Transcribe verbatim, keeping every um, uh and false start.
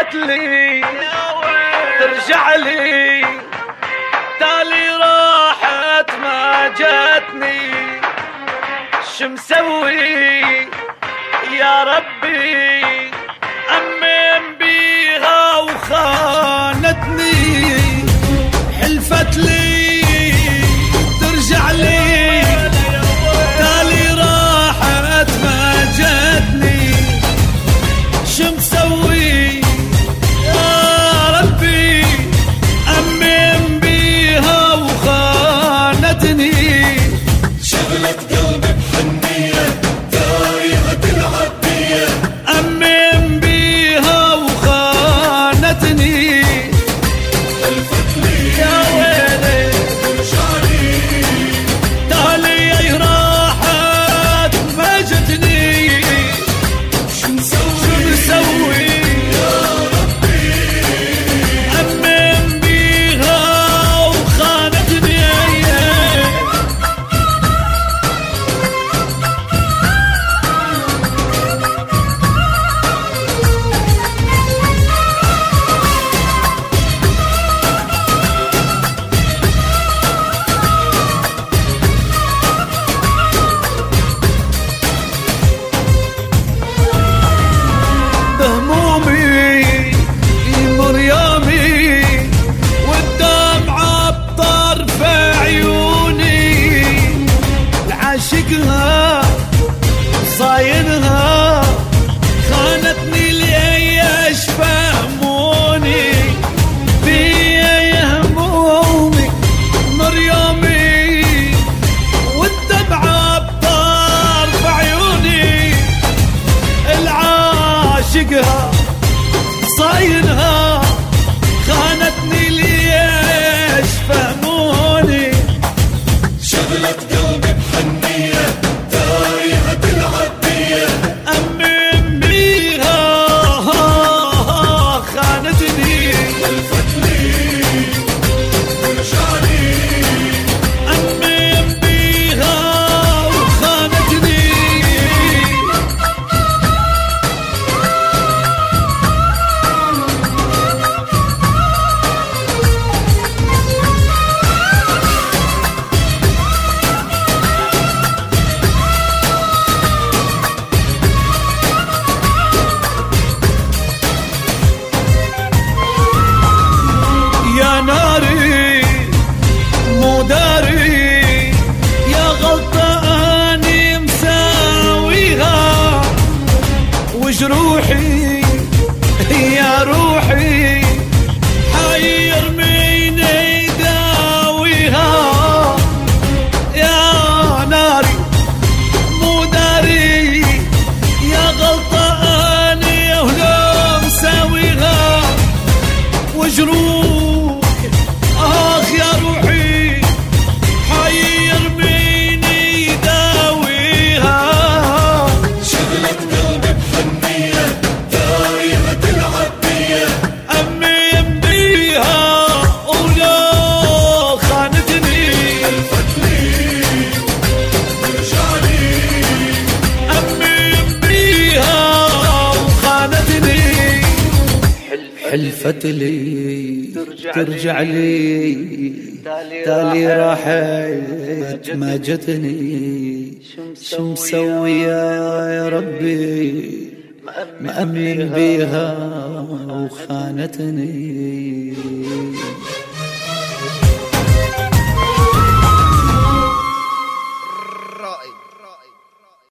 حلفت لي ترجع لي، تالي راحت ما جتني، شمسوي يا ربي أمن بيها وخانتني. حلفت لي ترجع لي، تالي راحت ما جتني، شمسوي يا ربي أمن بيها وخانتني. شغلت قلبي بحنية تايهة العبية، أمن بيها وخانتني. حلفت لي يا ويلي ترجع لي، تالي راحت ما جتني، شو مسوي مسوي يا ربي أمن بيها وخانتني. بهمومي يمر يومي والدمعة بطرف عيوني، العاشقها صاينها خانتني ليش فهموني، بيا همومي مر يومي والدمعة بطرف عيوني، العاشقها صاينها خانتني ليش فهموني. شغلت قلبي بحنية تايهة العبية، أمن بيها خانتني. حلفت لي ترجع لي، أمن بيها وخانتني. يا ناري مو داري يا غلطة أني مساويها، وجروحي يا روحي حير مين يداويها. يا ناري مو داري يا غلطة أني ولو مساويها، وجروحي آخ يا روحي حير مين يداويها. شغلت قلبي بحنية تايهة العبية، أمن بيها ولو خانتني. حلفت لي ترجع لي، أمن بيها وخانتني. حلفت لي ترجع لي، تالي راحت ما جتني، شو مسوي يا ربي مأمن بيها وخانتني.